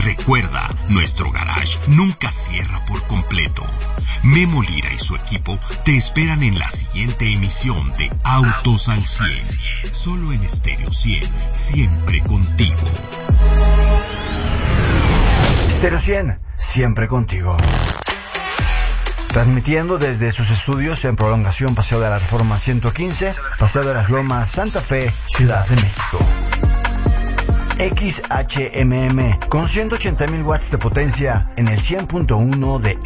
Recuerda, nuestro garage nunca cierra por completo. Memo Lira y su equipo te esperan en la siguiente emisión de Autos al 100. Solo en Estéreo 100, siempre contigo. Estéreo 100, siempre contigo. Transmitiendo desde sus estudios en Prolongación Paseo de la Reforma 115, Paseo de las Lomas, Santa Fe, Ciudad de México. XHMM con 180,000 watts de potencia en el 100.1 de